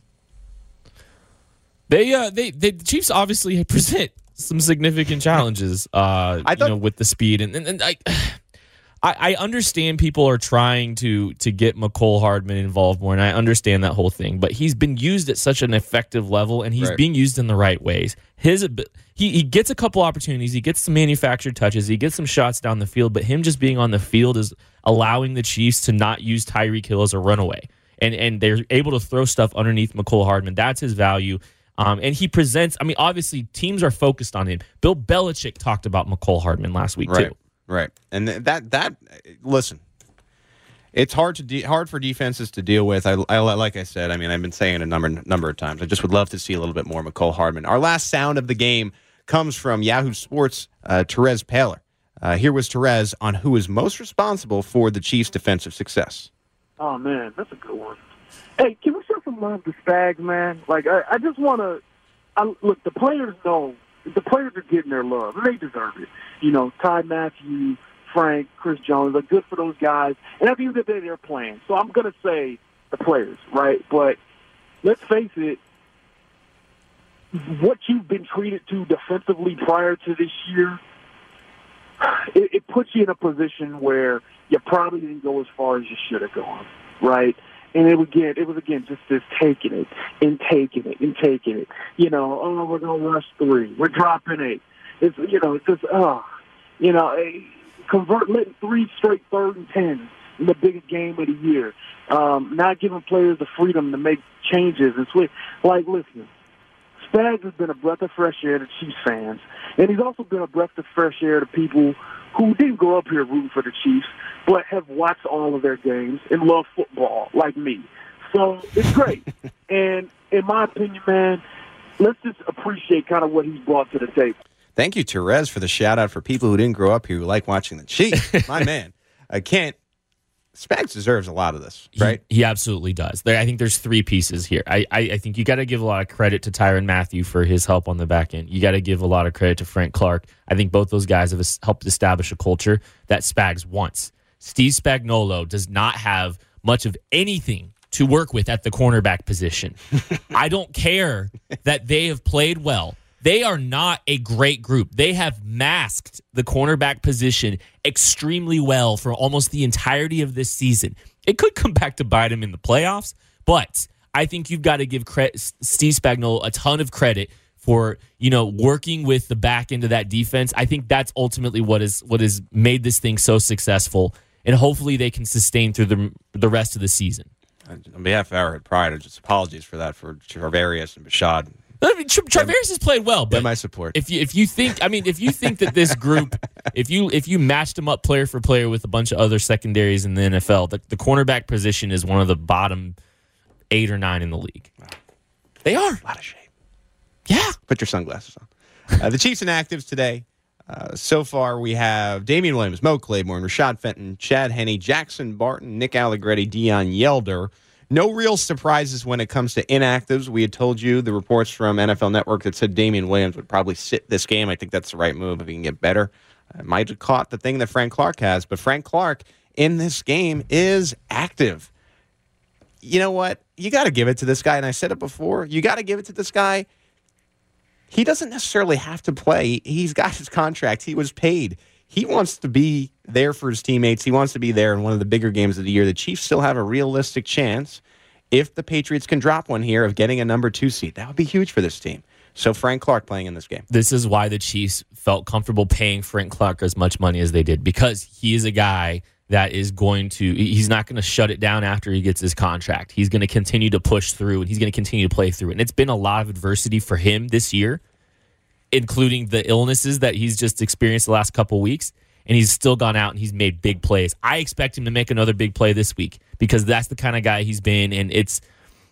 The Chiefs obviously present some significant challenges, with the speed. And I understand people are trying to get Mecole Hardman involved more, and I understand that whole thing. But he's been used at such an effective level, and he's being used in the right ways. He gets a couple opportunities. He gets some manufactured touches. He gets some shots down the field. But him just being on the field is allowing the Chiefs to not use Tyreek Hill as a runaway. And they're able to throw stuff underneath Mecole Hardman. That's his value. And he presents, obviously, teams are focused on him. Bill Belichick talked about Mecole Hardman last week, too. Right, and that listen, it's hard for defenses to deal with. I like I said, I've been saying it a number of times. I just would love to see a little bit more Mecole Hardman. Our last sound of the game comes from Yahoo Sports' Terez Paylor. Here was Terez on who is most responsible for the Chiefs' defensive success. Oh man, that's a good one. Hey, can we show some love to Spags, man? Like, I just want to look. The players know. The players are getting their love, and they deserve it. Ty Matthews, Frank, Chris Jones, are good for those guys. And at the end of the day, they're playing. So I'm going to say the players, right? But let's face it, what you've been treated to defensively prior to this year, it puts you in a position where you probably didn't go as far as you should have gone, right? And it was again just this taking it. We're going to rush 3. We're dropping 8. It's just letting 3 straight 3rd and 10 in the biggest game of the year. Not giving players the freedom to make changes and switch. Like, listen, Spags has been a breath of fresh air to Chiefs fans, and he's also been a breath of fresh air to people who didn't grow up here rooting for the Chiefs, but have watched all of their games and love football like me. So it's great. And in my opinion, man, let's just appreciate kind of what he's brought to the table. Thank you, Terez, for the shout-out for people who didn't grow up here who like watching the Chiefs. My man. Kent, Spags deserves a lot of this, right? He absolutely does. I think there's three pieces here. I think you got to give a lot of credit to Tyrann Mathieu for his help on the back end. You got to give a lot of credit to Frank Clark. I think both those guys have helped establish a culture that Spags wants. Steve Spagnuolo does not have much of anything to work with at the cornerback position. I don't care that they have played well. They are not a great group. They have masked the cornerback position extremely well for almost the entirety of this season. It could come back to bite him in the playoffs, but I think you've got to give Steve Spagnuolo a ton of credit for, working with the back end of that defense. I think that's ultimately what has made this thing so successful, and hopefully they can sustain through the rest of the season. On behalf of Arrowhead Pride, just apologies for that for Charvarius and Bashad. I mean, Charvarius has played well, but my support. If you think that this group, if you matched them up player for player with a bunch of other secondaries in the NFL, the cornerback position is one of the bottom 8 or 9 in the league. Wow. They are a lot of shape. Yeah, put your sunglasses on. The Chiefs inactives today. So far, we have Damian Williams, Mo Claiborne, Rashad Fenton, Chad Henne, Jackson Barton, Nick Allegretti, Deion Yelder. No real surprises when it comes to inactives. We had told you the reports from NFL Network that said Damian Williams would probably sit this game. I think that's the right move if he can get better. I might have caught the thing that Frank Clark has, but Frank Clark in this game is active. You know what? You got to give it to this guy, and I said it before. You got to give it to this guy. He doesn't necessarily have to play. He's got his contract. He was paid. He wants to be there for his teammates. He wants to be there in one of the bigger games of the year. The Chiefs still have a realistic chance, if the Patriots can drop one here, of getting a number 2 seed. That would be huge for this team. So Frank Clark playing in this game. This is why the Chiefs felt comfortable paying Frank Clark as much money as they did, because he is a guy that is he's not going to shut it down after he gets his contract. He's going to continue to push through, and he's going to continue to play through. And it's been a lot of adversity for him this year, including the illnesses that he's just experienced the last couple weeks, and he's still gone out and he's made big plays. I expect him to make another big play this week, because that's the kind of guy he's been, and it's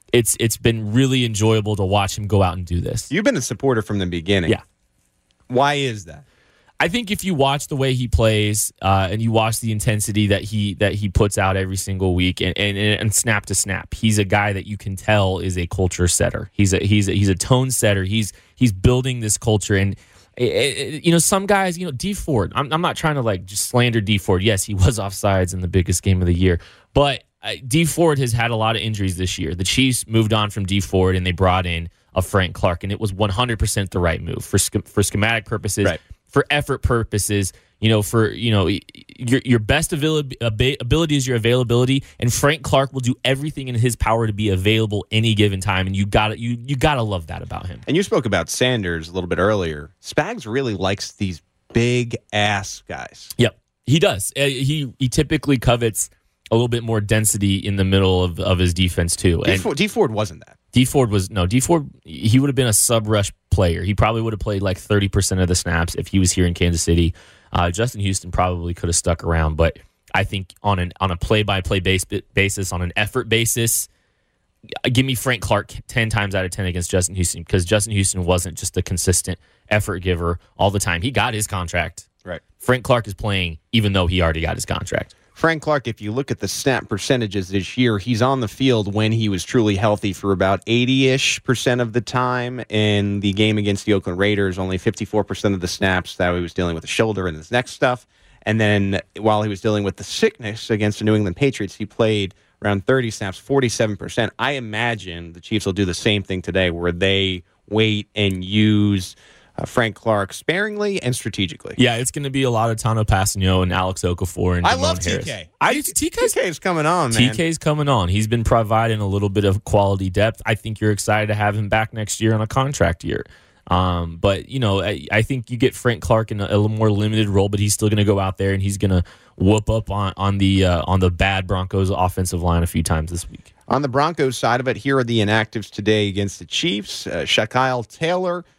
been really enjoyable to watch him go out and do this. You've been a supporter from the beginning. Yeah. Why is that? I think if you watch the way he plays and you watch the intensity that he puts out every single week and snap to snap, he's a guy that you can tell is a culture setter. He's a tone setter. He's building this culture. And some guys, Dee Ford. I'm not trying to just slander Dee Ford. Yes, he was offsides in the biggest game of the year, but Dee Ford has had a lot of injuries this year. The Chiefs moved on from Dee Ford and they brought in a Frank Clark, and it was 100% the right move for schematic purposes. Right. For effort purposes, your best ability is your availability, and Frank Clark will do everything in his power to be available any given time, and you gotta love that about him. And you spoke about Sanders a little bit earlier. Spags really likes these big ass guys. Yep, he does. He typically covets a little bit more density in the middle of his defense too. Dee Ford wasn't that. Dee Ford, he would have been a sub-rush player. He probably would have played 30% of the snaps if he was here in Kansas City. Justin Houston probably could have stuck around, but I think on a play-by-play basis, on an effort basis, give me Frank Clark 10 times out of 10 against Justin Houston, because Justin Houston wasn't just a consistent effort giver all the time. He got his contract. Right. Frank Clark is playing even though he already got his contract. Frank Clark, if you look at the snap percentages this year, he's on the field when he was truly healthy for about 80-ish% of the time. In the game against the Oakland Raiders, only 54% of the snaps that he was dealing with the shoulder and his neck stuff. And then while he was dealing with the sickness against the New England Patriots, he played around 30 snaps, 47%. I imagine the Chiefs will do the same thing today, where they wait and use Frank Clark sparingly and strategically. Yeah, it's going to be a lot of Tano Passanio and Alex Okafor and I Damone love Harris. TK. TK's coming on, man. TK's coming on. He's been providing a little bit of quality depth. I think you're excited to have him back next year on a contract year. But I think you get Frank Clark in a little more limited role, but he's still going to go out there and he's going to whoop up on the bad Broncos offensive line a few times this week. On the Broncos side of it, here are the inactives today against the Chiefs. Shaquille Taylor,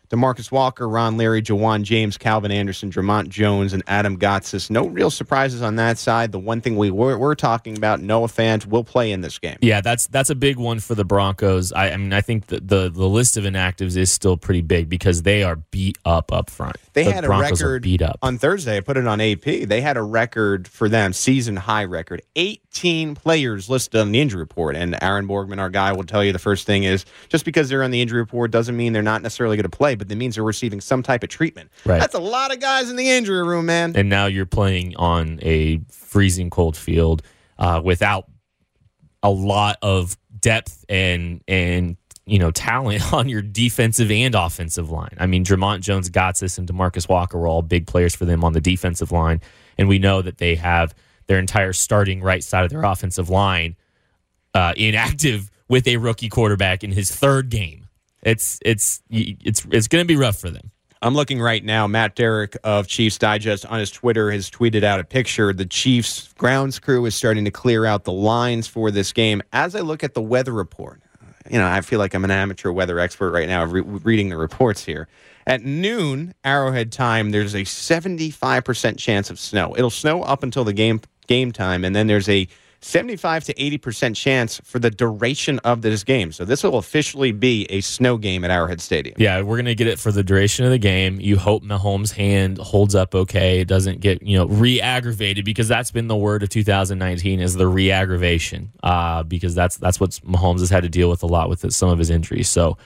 DeMarcus Walker, Ron Leary, Jawan James, Calvin Anderson, Dramont Jones, and Adam Gotsis. No real surprises on that side. The one thing we're talking about, Noah Fant will play in this game. Yeah, that's a big one for the Broncos. I mean, I think the list of inactives is still pretty big because they are beat up front. They had a Broncos record beat up. on Thursday. I put it on AP. They had a record for them, season high record. 18 players listed on the injury report. And Aaron Borgman, our guy, will tell you the first thing is just because they're on the injury report doesn't mean they're not necessarily going to play, but that means they're receiving some type of treatment. Right. That's a lot of guys in the injury room, man. And now you're playing on a freezing cold field without a lot of depth and talent on your defensive and offensive line. I mean, Dramont Jones, Gotsis, and DeMarcus Walker were all big players for them on the defensive line, and we know that they have their entire starting right side of their offensive line inactive with a rookie quarterback in his third game. It's going to be rough for them. I'm looking right now. Matt Derrick of Chiefs Digest on his Twitter has tweeted out a picture. The Chiefs grounds crew is starting to clear out the lines for this game. As I look at the weather report, I feel like I'm an amateur weather expert right now reading the reports here. At noon, Arrowhead time, there's a 75% chance of snow. It'll snow up until the game time, and then there's a 75 to 80% chance for the duration of this game. So this will officially be a snow game at Arrowhead Stadium. Yeah, we're going to get it for the duration of the game. You hope Mahomes' hand holds up okay. It doesn't get, re-aggravated, because that's been the word of 2019 is the re-aggravation, because that's what Mahomes has had to deal with a lot with some of his injuries. So,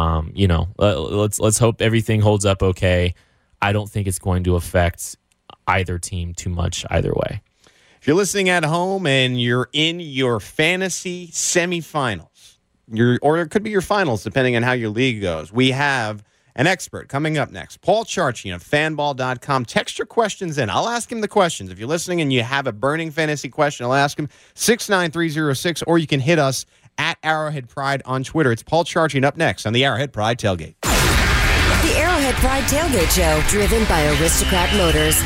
let's hope everything holds up okay. I don't think it's going to affect either team too much either way. If you're listening at home and you're in your fantasy semifinals, or it could be your finals, depending on how your league goes, we have an expert coming up next. Paul Charchian of fanball.com. Text your questions in. I'll ask him the questions. If you're listening and you have a burning fantasy question, I'll ask him 69306, or you can hit us at Arrowhead Pride on Twitter. It's Paul Charchian up next on the Arrowhead Pride Tailgate. The Arrowhead Pride Tailgate Show, driven by Aristocrat Motors.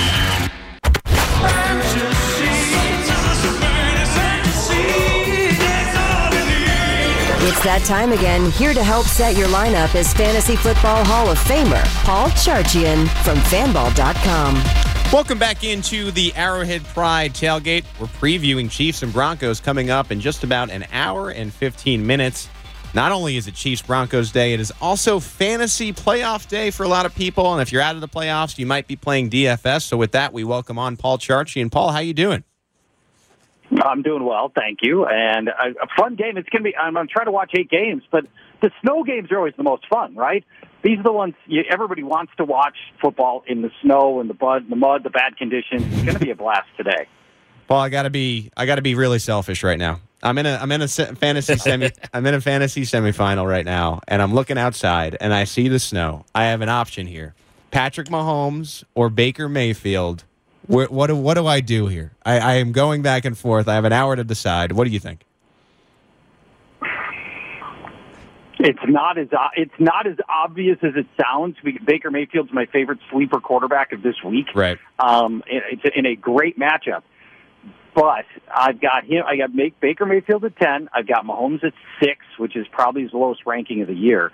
It's that time again. Here to help set your lineup is Fantasy Football Hall of Famer Paul Charchian from fanball.com. Welcome back into the Arrowhead Pride Tailgate. We're previewing Chiefs and Broncos coming up in just about an hour and 15 minutes. Not only is it Chiefs-Broncos Day, it is also Fantasy Playoff Day for a lot of people. And if you're out of the playoffs, you might be playing DFS. So with that, we welcome on Paul Charchian. Paul, how you doing? I'm doing well, thank you. And a fun game. It's going to be. I'm trying to watch 8 games, but the snow games are always the most fun, right? These are the ones everybody wants to watch football in the snow and the mud, the bad conditions. It's going to be a blast today. Paul, I gotta be really selfish right now. I'm in a fantasy semifinal right now, and I'm looking outside and I see the snow. I have an option here: Patrick Mahomes or Baker Mayfield. What do I do here? I am going back and forth. I have an hour to decide. What do you think? It's not as obvious as it sounds. Baker Mayfield's my favorite sleeper quarterback of this week. Right. It's in a great matchup. But I've got him. I got Baker Mayfield at 10. I've got Mahomes at 6, which is probably his lowest ranking of the year.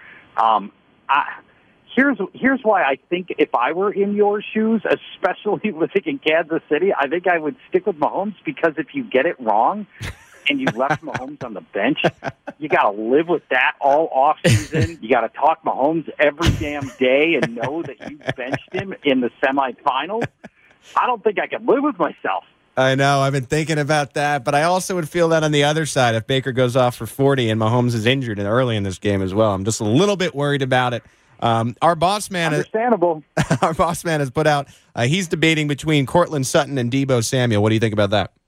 Here's why I think if I were in your shoes, especially living in Kansas City, I think I would stick with Mahomes, because if you get it wrong and you left Mahomes on the bench, you got to live with that all off season. You got to talk Mahomes every damn day and know that you benched him in the semifinals. I don't think I could live with myself. I know. I've been thinking about that, but I also would feel that on the other side if Baker goes off for 40 and Mahomes is injured early in this game as well. I'm just a little bit worried about it. Our boss man, understandable. Our boss man has put out. He's debating between Cortland Sutton and Deebo Samuel. What do you think about that?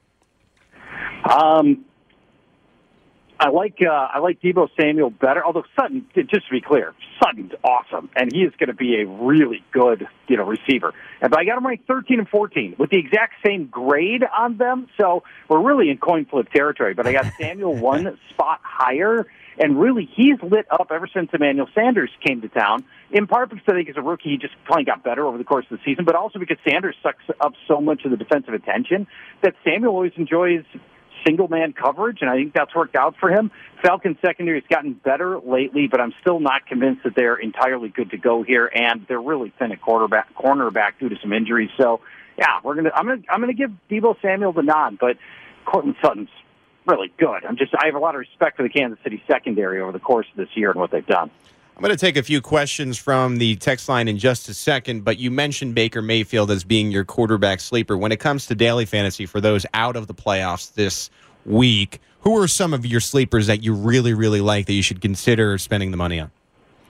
I like Deebo Samuel better. Although Sutton, just to be clear, Sutton's awesome, and he is going to be a really good receiver. But I got him ranked 13 and 14 with the exact same grade on them. So we're really in coin flip territory. But I got Samuel one spot higher. And really, he's lit up ever since Emmanuel Sanders came to town, in part because I think as a rookie, he just playing got better over the course of the season, but also because Sanders sucks up so much of the defensive attention that Samuel always enjoys single-man coverage, and I think that's worked out for him. Falcons secondary has gotten better lately, but I'm still not convinced that they're entirely good to go here, and they're really thin at cornerback due to some injuries. So, yeah, I'm gonna give Deebo Samuel the nod, but Courtland Sutton's really good. I have a lot of respect for the Kansas City secondary over the course of this year and what they've done. I'm going to take a few questions from the text line in just a second, but you mentioned Baker Mayfield as being your quarterback sleeper. When it comes to daily fantasy, for those out of the playoffs this week, who are some of your sleepers that you really, really like that you should consider spending the money on?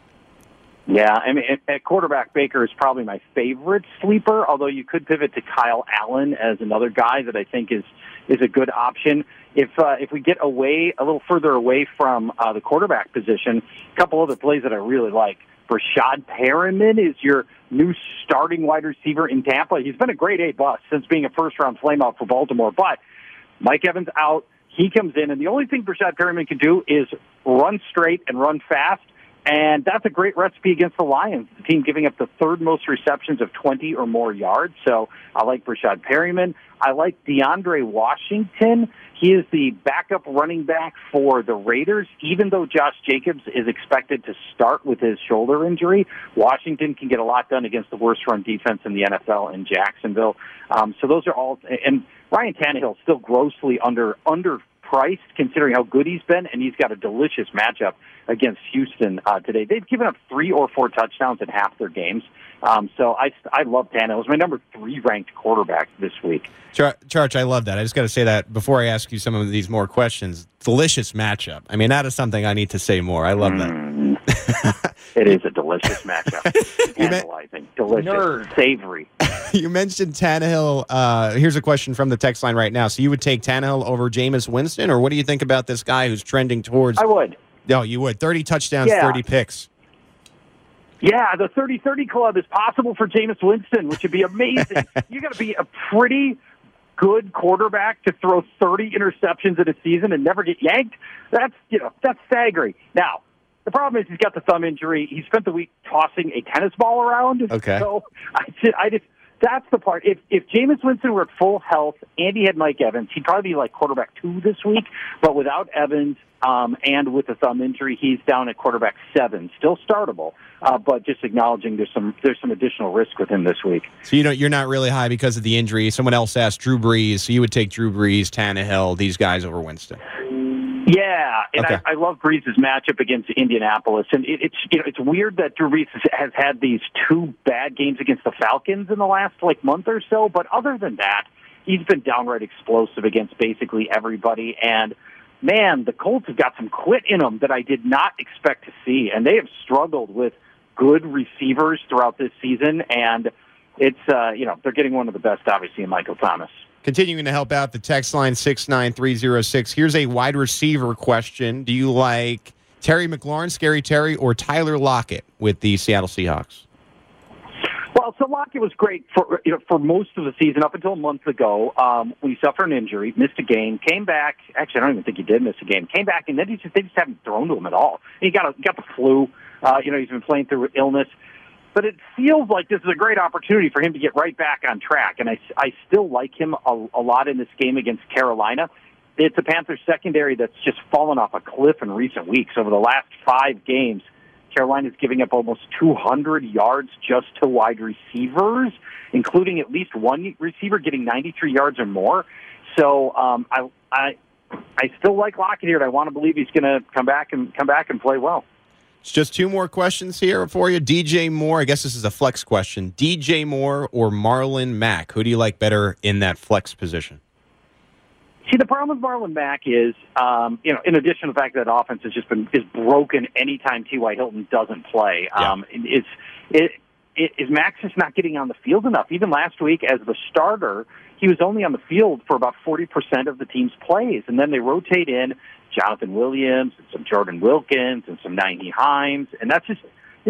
Yeah, I mean, at quarterback, Baker is probably my favorite sleeper, although you could pivot to Kyle Allen as another guy that I think is a good option. If we get a little further away from the quarterback position, a couple other plays that I really like. Rashad Perriman is your new starting wide receiver in Tampa. He's been a great A+ since being a first-round flameout for Baltimore, but Mike Evans out. He comes in, and the only thing Rashad Perriman can do is run straight and run fast, and that's a great recipe against the Lions, the team giving up the third most receptions of 20 or more yards. So I like Rashad Perriman. I like DeAndre Washington. He is the backup running back for the Raiders. Even though Josh Jacobs is expected to start with his shoulder injury, Washington can get a lot done against the worst run defense in the NFL in Jacksonville. So those are all, and Ryan Tannehill is still grossly underpriced considering how good he's been, and he's got a delicious matchup against Houston today. They've given up 3 or 4 touchdowns in half their games. So I love Tannehill. He's my number 3 ranked quarterback this week. Charge, I love that. I just got to say that before I ask you some of these more questions. Delicious matchup. I mean, that is something I need to say more. I love that. It is a delicious matchup. Analyzing. Delicious. Savory. You mentioned Tannehill. Here's a question from the text line right now. So you would take Tannehill over Jameis Winston, or what do you think about this guy who's trending towards... I would. No, you would. 30 touchdowns, 30 picks. Yeah, the 30-30 club is possible for Jameis Winston, which would be amazing. You got to be a pretty good quarterback to throw 30 interceptions in a season and never get yanked. That's staggering. Now, the problem is he's got the thumb injury. He spent the week tossing a tennis ball around. Okay. So that's the part. If Jameis Winston were at full health and he had Mike Evans, he'd probably be like quarterback 2 this week. But without Evans and with the thumb injury, he's down at quarterback 7. Still startable, but just acknowledging there's some additional risk with him this week. So you're not really high because of the injury. Someone else asked Drew Brees, so you would take Drew Brees, Tannehill, these guys over Winston. Yeah, and okay. I love Brees' matchup against Indianapolis, and it's weird that Drew Brees has had these 2 bad games against the Falcons in the last month or so. But other than that, he's been downright explosive against basically everybody. And man, the Colts have got some quit in them that I did not expect to see, and they have struggled with good receivers throughout this season. And it's they're getting one of the best, obviously, in Michael Thomas. Continuing to help out the text line 69306. Here's a wide receiver question. Do you like Terry McLaurin, Scary Terry, or Tyler Lockett with the Seattle Seahawks? Well, so Lockett was great for most of the season up until a month ago when he suffered an injury, missed a game, came back. Actually, I don't even think he did miss a game. Came back, and then they just haven't thrown to him at all. He got the flu. He's been playing through illness. But it feels like this is a great opportunity for him to get right back on track, and I still like him a lot in this game against Carolina. It's a Panthers secondary that's just fallen off a cliff in recent weeks. Over the last 5 games, Carolina's giving up almost 200 yards just to wide receivers, including at least one receiver getting 93 yards or more. So I still like Lockett here, and I want to believe he's going to come back and play well. It's just 2 more questions here for you. DJ Moore, I guess this is a flex question. DJ Moore or Marlon Mack? Who do you like better in that flex position? See, the problem with Marlon Mack is, in addition to the fact that offense is broken anytime T.Y. Hilton doesn't play. Yeah. Is Max just not getting on the field enough? Even last week as the starter, he was only on the field for about 40% of the team's plays, and then they rotate in Jonathan Williams and some Jordan Wilkins and some Nyheim Hines, and that's just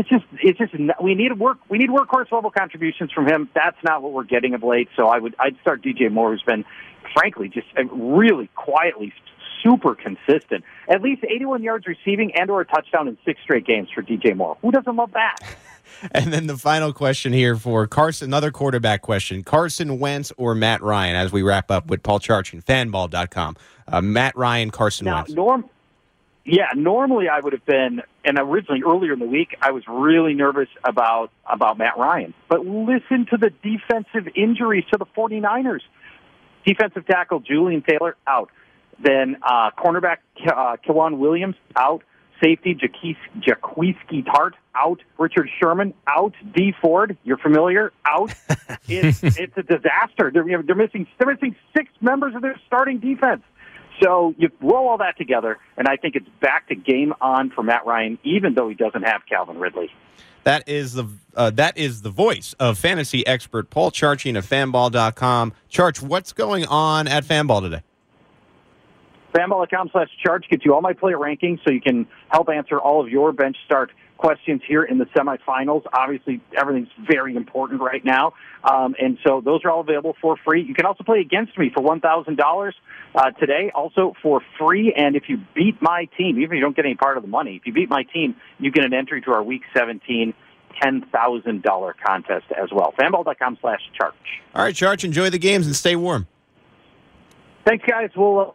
we need workhorse level contributions from him. That's not what we're getting of late. So I'd start DJ Moore, who's been frankly just really quietly super consistent. At least 81 yards receiving and or a touchdown in 6 straight games for DJ Moore. Who doesn't love that? And then the final question here for Carson, another quarterback question. Carson Wentz or Matt Ryan, as we wrap up with Paul Charchian, fanball.com. Matt Ryan, Carson Wentz. Normally I would have been, and originally earlier in the week, I was really nervous about Matt Ryan. But listen to the defensive injuries to the 49ers. Defensive tackle Julian Taylor, out. Then cornerback K'Waun Williams, out. Safety Jaquiski Tart, out. Richard Sherman, out. Dee Ford, you're familiar, out. It's a disaster. They're missing 6 members of their starting defense. So you roll all that together, and I think it's back to game on for Matt Ryan, even though he doesn't have Calvin Ridley. That is the voice of fantasy expert Paul Charchian of fanball.com. Charch, what's going on at Fanball today? Fanball.com/Charch gets you all my player rankings so you can help answer all of your bench start questions here in the semifinals. Obviously, everything's very important right now. And so those are all available for free. You can also play against me for $1,000 today, also for free. And if you beat my team, even if you don't get any part of the money, if you beat my team, you get an entry to our Week 17 $10,000 contest as well. Fanball.com/Charch. All right, Charch, enjoy the games and stay warm. Thanks, guys. We'll...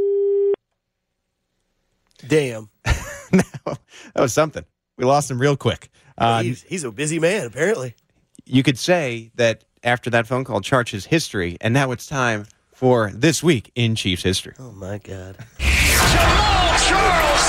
Damn. That was something. We lost him real quick. He's a busy man, apparently. You could say that after that phone call, Charch's history, and now it's time for This Week in Chiefs History. Oh, my God. Jamal Charles,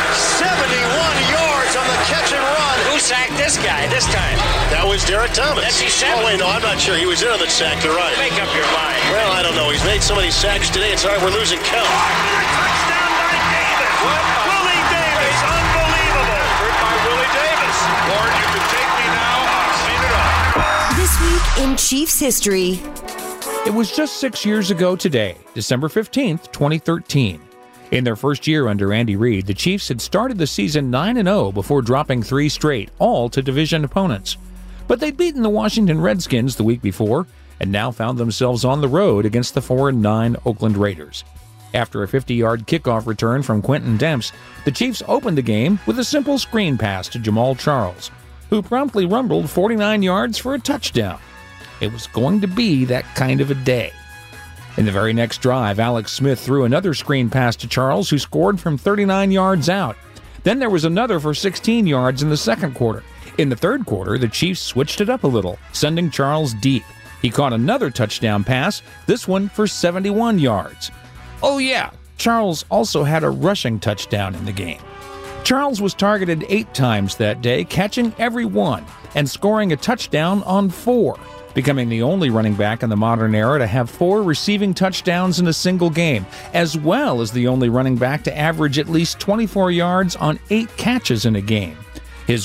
71 yards on the catch and run. Who sacked this guy this time? That was Derek Thomas. That's he said. Oh, wait, no, I'm not sure. He was in on the sack. You're right. Make up your mind. Well, I don't know. He's made so many sacks today. It's hard. We're losing count. Touchdown by Davis. What? Willie Davis. Unbelievable. By Willie Davis. Lord, you can take me now. I've seen it all. This Week in Chiefs History. It was just 6 years ago today, December 15th, 2013. In their first year under Andy Reid, the Chiefs had started the season 9-0 before dropping 3 straight, all to division opponents. But they'd beaten the Washington Redskins the week before and now found themselves on the road against the 4-9 Oakland Raiders. After a 50-yard kickoff return from Quentin Demps, the Chiefs opened the game with a simple screen pass to Jamal Charles, who promptly rumbled 49 yards for a touchdown. It was going to be that kind of a day. In the very next drive, Alex Smith threw another screen pass to Charles, who scored from 39 yards out. Then there was another for 16 yards in the second quarter. In the third quarter, the Chiefs switched it up a little, sending Charles deep. He caught another touchdown pass, this one for 71 yards. Oh yeah, Charles also had a rushing touchdown in the game. Charles was targeted 8 times that day, catching every one, and scoring a touchdown on 4. Becoming the only running back in the modern era to have 4 receiving touchdowns in a single game, as well as the only running back to average at least 24 yards on 8 catches in a game. His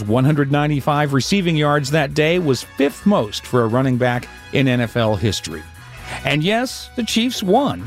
195 receiving yards that day was 5th most for a running back in NFL history. And yes, the Chiefs won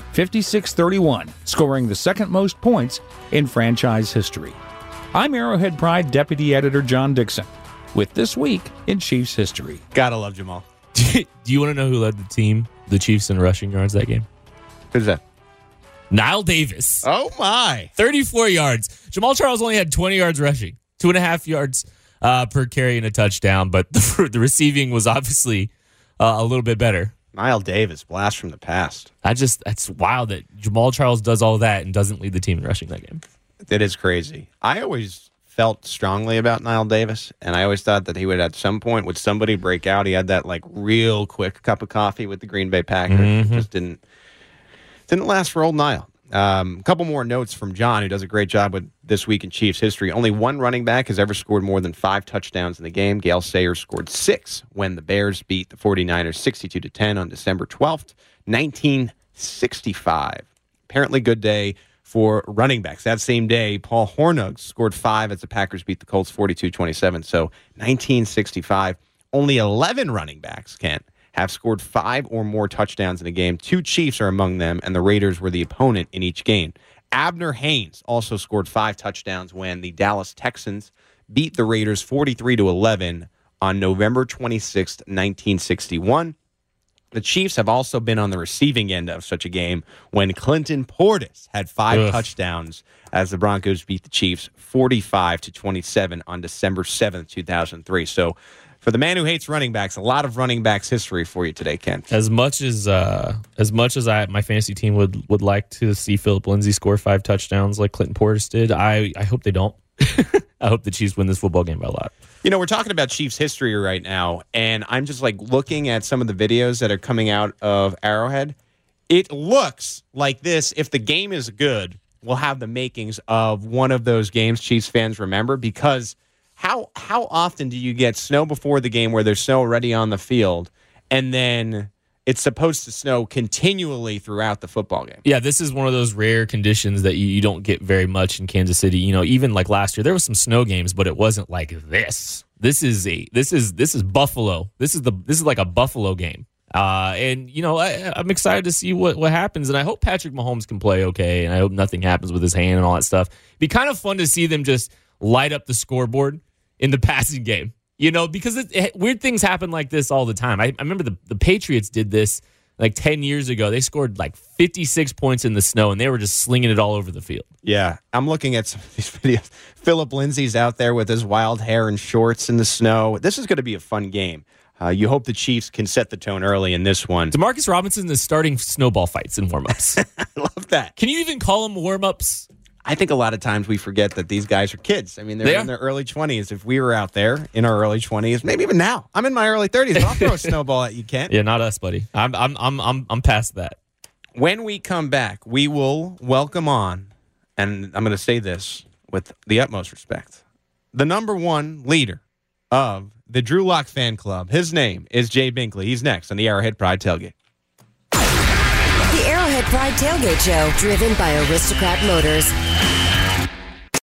56-31, scoring the second most points in franchise history. I'm Arrowhead Pride Deputy Editor John Dixon with This Week in Chiefs History. Gotta love Jamal. Do you want to know who led the Chiefs in rushing yards that game? Who's that? Knile Davis. Oh, my. 34 yards. Jamal Charles only had 20 yards rushing, 2.5 yards per carry and a touchdown, but the receiving was obviously a little bit better. Knile Davis, blast from the past. That's wild that Jamal Charles does all that and doesn't lead the team in rushing that game. It is crazy. I always felt strongly about Knile Davis, and I always thought that he would at some point, would somebody break out? He had that like real quick cup of coffee with the Green Bay Packers. Mm-hmm. It just didn't last for old Knile. A couple more notes from John, who does a great job with This Week in Chiefs History. Only one running back has ever scored more than 5 touchdowns in the game. Gale Sayers scored 6 when the Bears beat the 49ers 62-10 on December 12th, 1965. Apparently good day for running backs. That same day, Paul Hornung scored 5 as the Packers beat the Colts 42-27. So 1965, only 11 running backs, Kent, have scored 5 or more touchdowns in a game. 2 Chiefs are among them, and the Raiders were the opponent in each game. Abner Haynes also scored 5 touchdowns when the Dallas Texans beat the Raiders 43-11 on November 26, 1961. The Chiefs have also been on the receiving end of such a game when Clinton Portis had 5 touchdowns as the Broncos beat the Chiefs 45-27 on December 7th, 2003. So for the man who hates running backs, a lot of running backs history for you today, Ken. As much as my fantasy team would like to see Philip Lindsay score 5 touchdowns like Clinton Portis did, I hope they don't. I hope the Chiefs win this football game by a lot. You know, we're talking about Chiefs history right now, and I'm just like looking at some of the videos that are coming out of Arrowhead. It looks like this, if the game is good, will have the makings of one of those games Chiefs fans remember, because how often do you get snow before the game where there's snow already on the field, and then it's supposed to snow continually throughout the football game? Yeah, this is one of those rare conditions that you don't get very much in Kansas City. You know, even like last year, there was some snow games, but it wasn't like this. This is Buffalo. This is like a Buffalo game. And you know, I'm excited to see what happens, and I hope Patrick Mahomes can play okay, and I hope nothing happens with his hand and all that stuff. It'd be kind of fun to see them just light up the scoreboard in the passing game. You know, because weird things happen like this all the time. I remember the Patriots did this like 10 years ago. They scored like 56 points in the snow, and they were just slinging it all over the field. Yeah, I'm looking at some of these videos. Philip Lindsay's out there with his wild hair and shorts in the snow. This is going to be a fun game. You hope the Chiefs can set the tone early in this one. Demarcus Robinson is starting snowball fights and warm-ups. I love that. Can you even call them warm-ups? I think a lot of times we forget that these guys are kids. I mean, they're in their early 20s. If we were out there in our early 20s, maybe even now. I'm in my early 30s, but I'll throw a snowball at you, Kent. Yeah, not us, buddy. I'm past that. When we come back, we will welcome on, and I'm going to say this with the utmost respect, the number one leader of the Drew Lock fan club. His name is Jay Binkley. He's next on the Arrowhead Pride Tailgate. The Arrowhead Pride Tailgate Show, driven by Aristocrat Motors.